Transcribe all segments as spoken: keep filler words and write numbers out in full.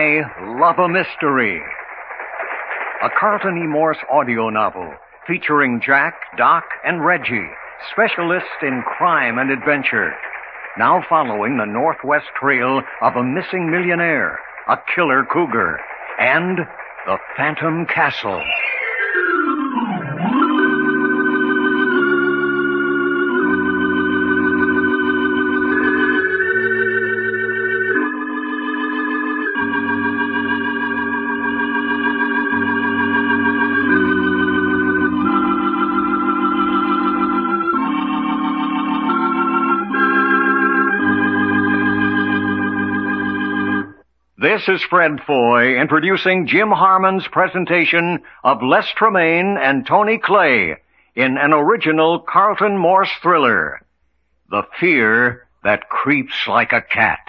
I Love a Mystery, a Carlton E. Morse audio novel featuring Jack, Doc, and Reggie, specialists in crime and adventure, now following the northwest trail of a missing millionaire, a killer cougar, and the Phantom Castle. This is Fred Foy introducing Jim Harmon's presentation of Les Tremaine and Tony Clay in an original Carlton Morse thriller, The Fear That Creeps Like a Cat.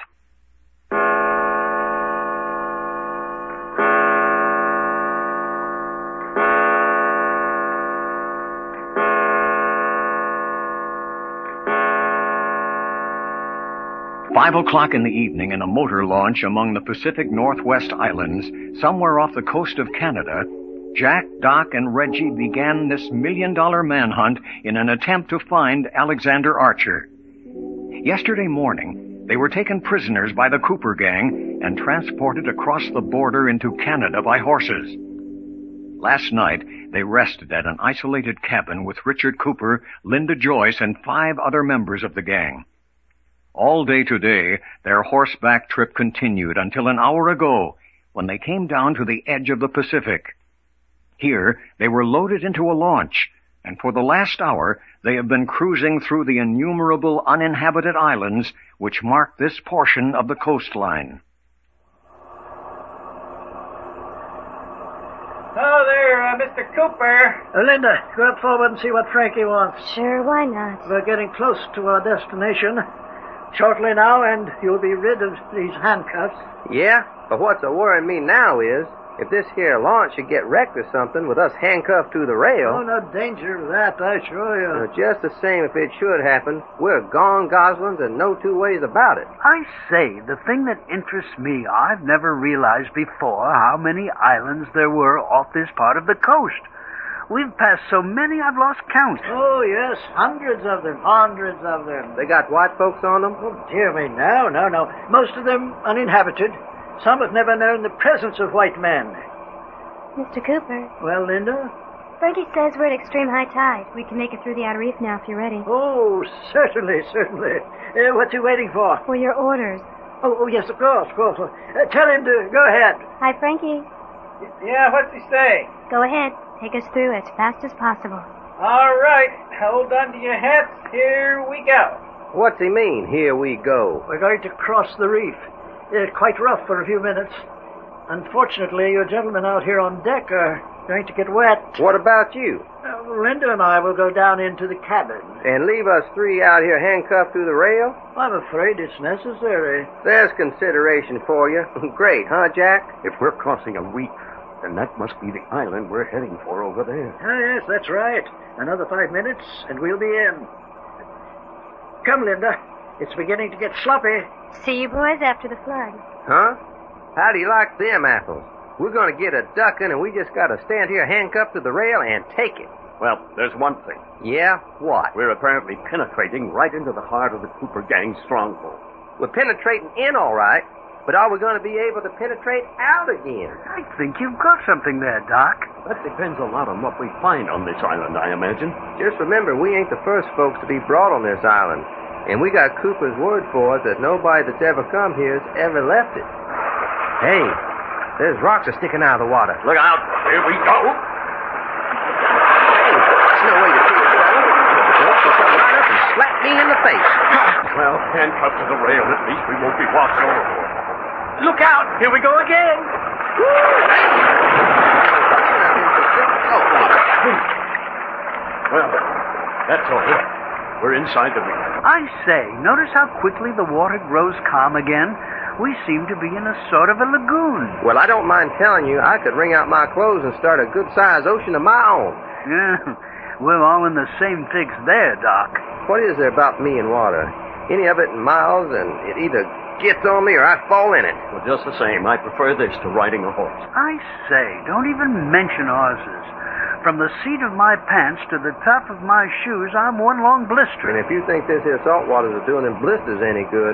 Five o'clock in the evening in a motor launch among the Pacific Northwest Islands, somewhere off the coast of Canada, Jack, Doc, and Reggie began this million-dollar manhunt in an attempt to find Alexander Archer. Yesterday morning, they were taken prisoners by the Cooper gang and transported across the border into Canada by horses. Last night, they rested at an isolated cabin with Richard Cooper, Linda Joyce, and five other members of the gang. All day today, their horseback trip continued until an hour ago, when they came down to the edge of the Pacific. Here, they were loaded into a launch, and for the last hour, they have been cruising through the innumerable uninhabited islands which mark this portion of the coastline. Hello there, uh, Mister Cooper. Uh, Linda, go up forward and see what Frankie wants. Sure, why not? We're getting close to our destination. Shortly now, and you'll be rid of these handcuffs. Yeah, but what's a worrying me now is, if this here launch should get wrecked or something with us handcuffed to the rail... Oh, no danger of that, I assure you. Uh, just the same, if it should happen, we're gone goslings and no two ways about it. I say, the thing that interests me, I've never realized before how many islands there were off this part of the coast. We've passed so many I've lost count. Oh, yes, hundreds of them, hundreds of them. They got white folks on them? Oh, dear me, no, no, no. Most of them uninhabited. Some have never known the presence of white men. Mister Cooper. Well, Linda? Frankie says we're at extreme high tide. We can make it through the outer reef now if you're ready. Oh, certainly, certainly. Uh, what's he waiting for? For your orders. Oh, oh yes, of course, of course. Uh, tell him to go ahead. Hi, Frankie. Yeah, what's he say? Go ahead. Take us through as fast as possible. All right, hold on to your hats. Here we go. What's he mean, here we go? We're going to cross the reef. It's quite rough for a few minutes. Unfortunately, you gentlemen out here on deck are going to get wet. What about you? Uh, Linda and I will go down into the cabin. And leave us three out here handcuffed to the rail? I'm afraid it's necessary. There's consideration for you. Great, huh, Jack? If we're crossing a reef, then that must be the island we're heading for over there. Ah, yes, that's right. Another five minutes, and we'll be in. Come, Linda. It's beginning to get sloppy. See you boys after the flood. Huh? How do you like them apples? We're going to get a ducking, and we just got to stand here handcuffed to the rail and take it. Well, there's one thing. Yeah? What? We're apparently penetrating right into the heart of the Cooper gang's stronghold. We're penetrating in, all right. But are we going to be able to penetrate out again? I think you've got something there, Doc. That depends a lot on what we find on this island, I imagine. Just remember, we ain't the first folks to be brought on this island. And we got Cooper's word for us that nobody that's ever come here has ever left it. Hey, there's rocks are sticking out of the water. Look out. Here we go. Hey, that's no way to see us, fella. Folks will come right up and slap me in the face. Well, handcuffed to the rail, at least we won't be walked overboard. Look out! Here we go again! Woo! Well, that's all. We're inside the reef. I say, notice how quickly the water grows calm again? We seem to be in a sort of a lagoon. Well, I don't mind telling you, I could wring out my clothes and start a good-sized ocean of my own. Yeah, we're all in the same fix there, Doc. What is there about me and water? Any of it in miles, and it either gets on me or I fall in it. Well, just the same, I prefer this to riding a horse. I say, don't even mention horses. From the seat of my pants to the top of my shoes, I'm one long blister. And if you think this here salt water is doing them blisters any good,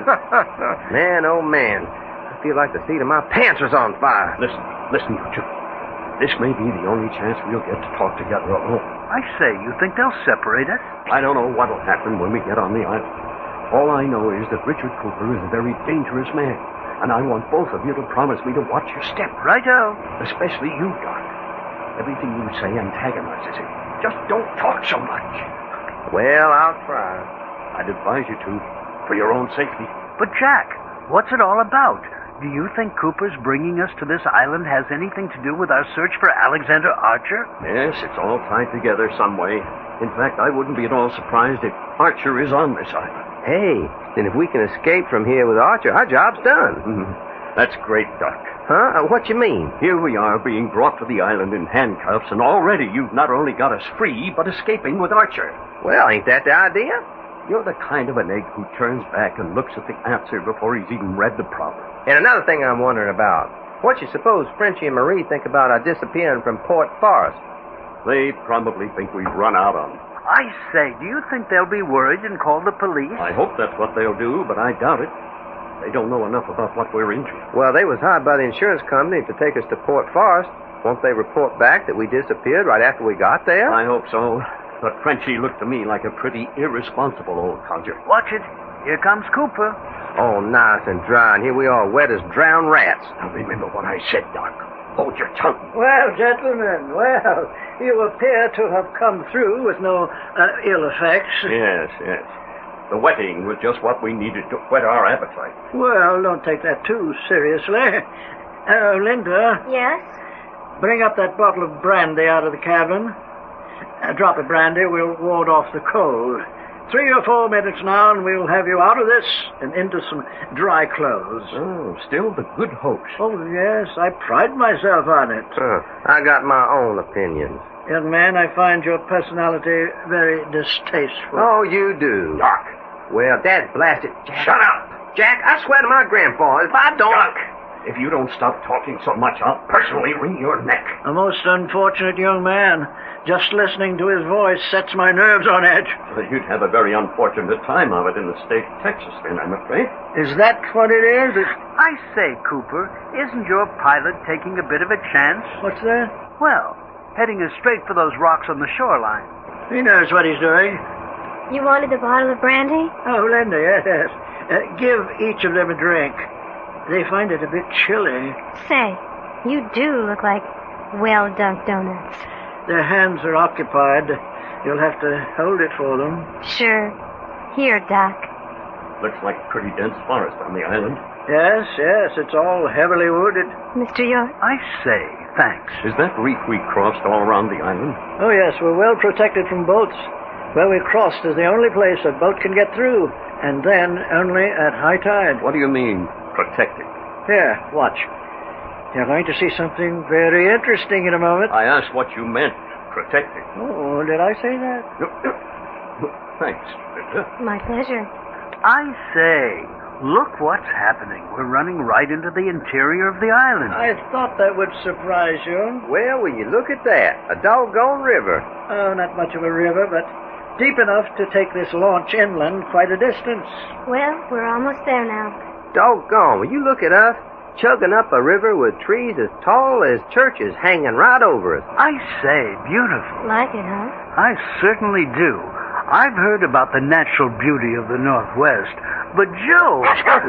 man, oh man, I feel like the seat of my pants was on fire. Listen, listen, you two. This may be the only chance we'll get to talk together alone. I say, you think they'll separate us? I don't know what'll happen when we get on the island. All I know is that Richard Cooper is a very dangerous man, and I want both of you to promise me to watch your step. Righto. Especially you, Doc. Everything you say antagonizes him. Just don't talk so much. Well, I'll try. I'd advise you to, for your own safety. But, Jack, what's it all about? Do you think Cooper's bringing us to this island has anything to do with our search for Alexander Archer? Yes, it's all tied together some way. In fact, I wouldn't be at all surprised if Archer is on this island. Hey, then if we can escape from here with Archer, our job's done. Mm-hmm. That's great, Doc. Huh? Uh, what you mean? Here we are being brought to the island in handcuffs, and already you've not only got us free, but escaping with Archer. Well, ain't that the idea? You're the kind of an egg who turns back and looks at the answer before he's even read the problem. And another thing I'm wondering about. What you suppose Frenchie and Marie think about our disappearing from Port Forest? They probably think we've run out on them. I say, do you think they'll be worried and call the police? I hope that's what they'll do, but I doubt it. They don't know enough about what we're into. Well, they was hired by the insurance company to take us to Port Forest. Won't they report back that we disappeared right after we got there? I hope so. But Frenchie looked to me like a pretty irresponsible old codger. Watch it. Here comes Cooper. Oh, nice and dry, and here we are, wet as drowned rats. Now remember what I said, Doc. Hold your tongue. Well, gentlemen, well, you appear to have come through with no uh, ill effects. Yes, yes. The wetting was just what we needed to whet our appetite. Well, don't take that too seriously. Uh, Linda. Yes? Bring up that bottle of brandy out of the cabin. Uh, drop it, Brandy. We'll ward off the cold. Three or four minutes now, and we'll have you out of this and into some dry clothes. Oh, still the good hopes. Oh, yes, I pride myself on it. Huh. I got my own opinions. Young man, I find your personality very distasteful. Oh, you do. Doc. Well, Dad blasted. Jack. Shut up. Jack, I swear to my grandpa, if I don't... Doc, if you don't stop talking so much, I'll personally wring your neck. A most unfortunate young man. Just listening to his voice sets my nerves on edge. Well, you'd have a very unfortunate time of it in the state of Texas, then, I'm afraid. Is that what it is? Is... I say, Cooper, isn't your pilot taking a bit of a chance? What's that? Well, heading us straight for those rocks on the shoreline. He knows what he's doing. You wanted a bottle of brandy? Oh, Linda, yes. Uh, give each of them a drink. They find it a bit chilly. Say, you do look like well-dunked donuts. Their hands are occupied. You'll have to hold it for them. Sure. Here, Doc. Looks like a pretty dense forest on the island. Yes, yes, it's all heavily wooded. Mister York? I say, thanks. Is that reef we crossed all around the island? Oh, yes, we're well protected from boats. Where we crossed is the only place a boat can get through, and then only at high tide. What do you mean, protected? Here, watch. You're going to see something very interesting in a moment. I asked what you meant, protected. Oh, did I say that? No, no, no, thanks, Linda. My pleasure. I say, look what's happening. We're running right into the interior of the island. I thought that would surprise you. Well, will you look at that? A doggone river. Oh, not much of a river, but deep enough to take this launch inland quite a distance. Well, we're almost there now. Doggone, will you look at us? Chugging up a river with trees as tall as churches hanging right over us. I say, beautiful. Like it, huh? I certainly do. I've heard about the natural beauty of the Northwest, but Joe...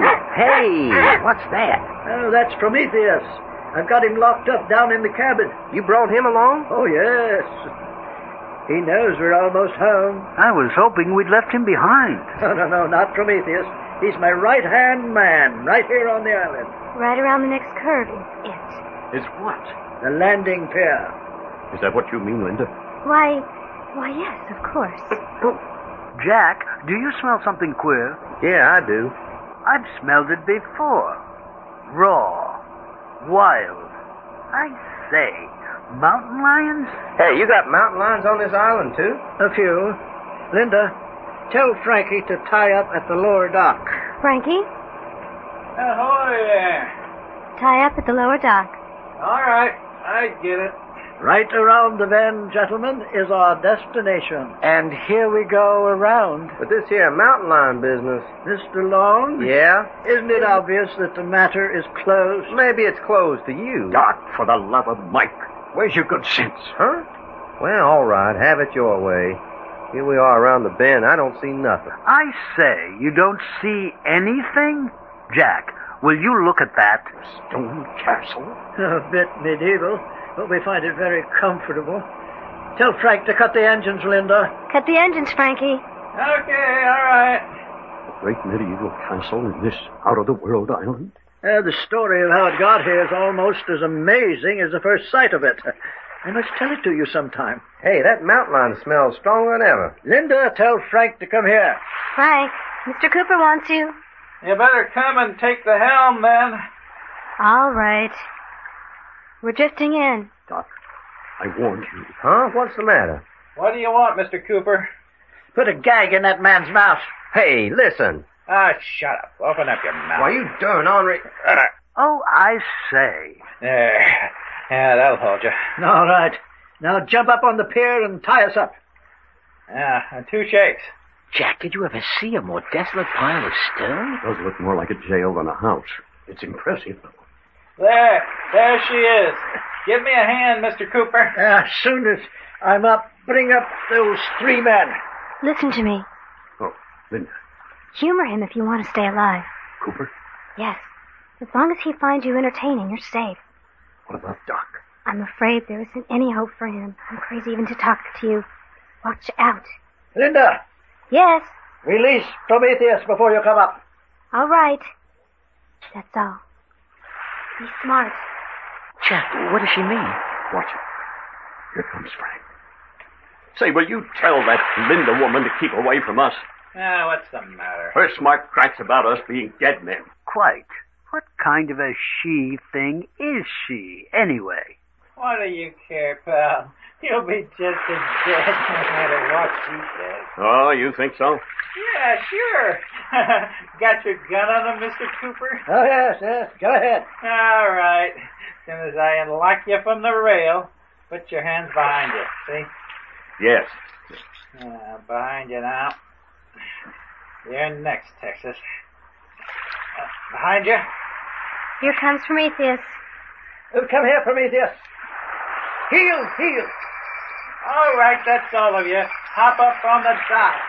Hey, what's that? Oh, that's Prometheus. I've got him locked up down in the cabin. You brought him along? Oh, yes. He knows we're almost home. I was hoping we'd left him behind. No, no, no, not Prometheus. He's my right-hand man, right here on the island. Right around the next curve is it. Is what? The landing pier. Is that what you mean, Linda? Why, why, yes, of course. Jack, do you smell something queer? Yeah, I do. I've smelled it before. Raw. Wild. I say, mountain lions? Hey, you got mountain lions on this island, too? A few. Linda, tell Frankie to tie up at the lower dock. Frankie? Ahoy there. Tie up at the lower dock. All right, I get it. Right around the bend, gentlemen, is our destination. And here we go around. But this here mountain lion business... Mister Long? Yeah? Isn't it obvious that the matter is closed? Maybe it's closed to you. Doc, for the love of Mike, where's your good sense? Huh? Well, all right, have it your way. Here we are around the bend. I don't see nothing. I say, you don't see anything? Jack, will you look at that? Stone Castle? A bit medieval, but we find it very comfortable. Tell Frank to cut the engines, Linda. Cut the engines, Frankie. Okay, all right. A great medieval castle in this out-of-the-world island? Uh, the story of how it got here is almost as amazing as the first sight of it. I must tell it to you sometime. Hey, that mountain lion smells stronger than ever. Linda, tell Frank to come here. Frank, Mister Cooper wants you. You better come and take the helm, then. All right. We're drifting in. Doc, I warned you. Huh? What's the matter? What do you want, Mister Cooper? Put a gag in that man's mouth. Hey, listen. Ah, shut up. Open up your mouth. Why, you darn Henri... Uh, Oh, I say. there. Yeah, that'll hold you. All right. Now jump up on the pier and tie us up. Yeah, and two shakes. Jack, did you ever see a more desolate pile of stone? Does look more like a jail than a house. It's impressive, though. There. There she is. Give me a hand, Mister Cooper. As soon as I'm up, bring up those three men. Listen to me. Oh, Linda. Humor him if you want to stay alive. Cooper? Yes. As long as he finds you entertaining, you're safe. What about Doc? I'm afraid there isn't any hope for him. I'm crazy even to talk to you. Watch out. Linda, Yes. release Prometheus before you come up. All right. That's all. Be smart. Jack, what does she mean? Watch it. Here comes Frank. Say, will you tell that Linda woman to keep away from us? Ah, what's the matter? Her smart cracks about us being dead men. Quite. What kind of a she thing is she, anyway? What do you care, pal? You'll be just as dead no matter what she says. Oh, you think so? Yeah, sure. Got your gun on him, Mister Cooper? Oh, yes, yes. Go ahead. All right. As soon as I unlock you from the rail, put your hands behind you, see? Yes. Uh, behind you now. You're next, Texas. Uh, behind you. Here comes Prometheus. Oh, come here, Prometheus. Heel, heel. All right, that's all of you. Hop up on the dock.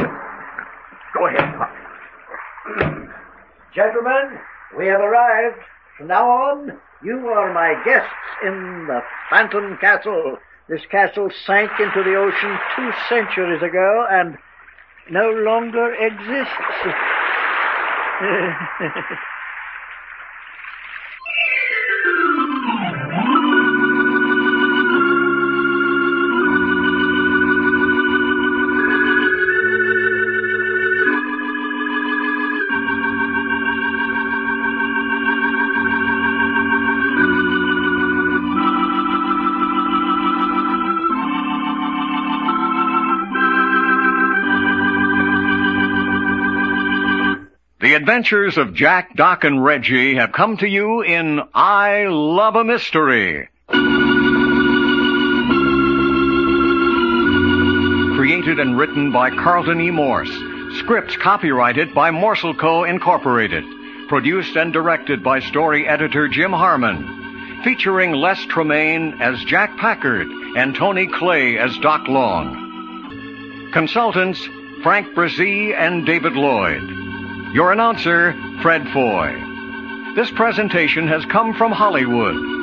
Go ahead, Pop. Gentlemen, we have arrived. From now on, you are my guests in the Phantom Castle. This castle sank into the ocean two centuries ago and no longer exists. The adventures of Jack, Doc, and Reggie have come to you in I Love a Mystery. Created and written by Carlton E. Morse. Scripts copyrighted by Morsel Co. Incorporated. Produced and directed by story editor Jim Harmon. Featuring Les Tremaine as Jack Packard and Tony Clay as Doc Long. Consultants Frank Brzee and David Lloyd. Your announcer, Fred Foy. This presentation has come from Hollywood.